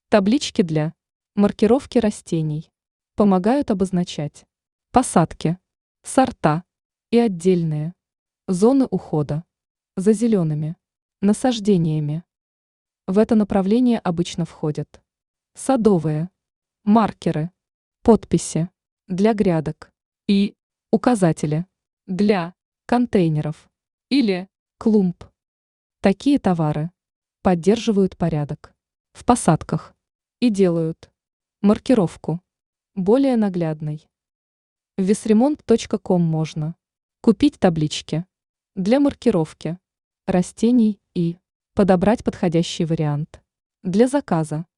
Таблички для маркировки растений помогают обозначать посадки, сорта и отдельные зоны ухода за зелеными насаждениями. В это направление обычно входят садовые маркеры, подписи для грядок и указатели для контейнеров или клумб. Такие товары поддерживают порядок в посадках и делают маркировку более наглядной. В весремонт.ком можно купить таблички для маркировки растений и подобрать подходящий вариант для заказа.